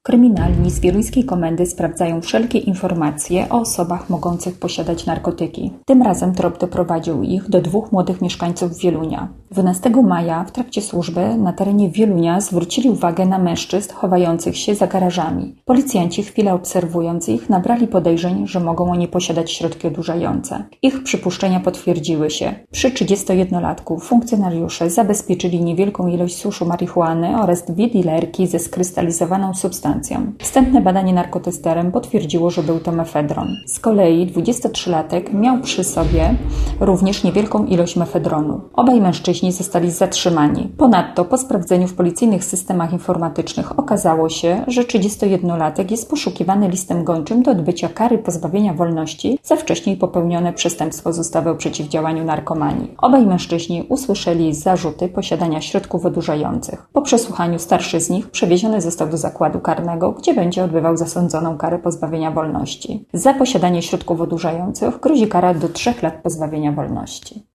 Kryminalni z wieluńskiej komendy sprawdzają wszelkie informacje o osobach mogących posiadać narkotyki. Tym razem trop doprowadził ich do dwóch młodych mieszkańców Wielunia. 12 maja w trakcie służby na terenie Wielunia zwrócili uwagę na mężczyzn chowających się za garażami. Policjanci, chwilę obserwując ich, nabrali podejrzeń, że mogą oni posiadać środki odurzające. Ich przypuszczenia potwierdziły się. Przy 31-latku funkcjonariusze zabezpieczyli niewielką ilość suszu marihuany oraz 2 dilerki ze skrystalizowaną substancją. Wstępne badanie narkotesterem potwierdziło, że był to mefedron. Z kolei 23-latek miał przy sobie również niewielką ilość mefedronu. Obaj mężczyźni zostali zatrzymani. Ponadto po sprawdzeniu w policyjnych systemach informatycznych okazało się, że 31-latek jest poszukiwany listem gończym do odbycia kary pozbawienia wolności za wcześniej popełnione przestępstwo z ustawy o przeciwdziałaniu narkomanii. Obaj mężczyźni usłyszeli zarzuty posiadania środków odurzających. Po przesłuchaniu starszy z nich przewieziony został do zakładu karnego, gdzie będzie odbywał zasądzoną karę pozbawienia wolności. Za posiadanie środków odurzających grozi kara do 3 lat pozbawienia wolności.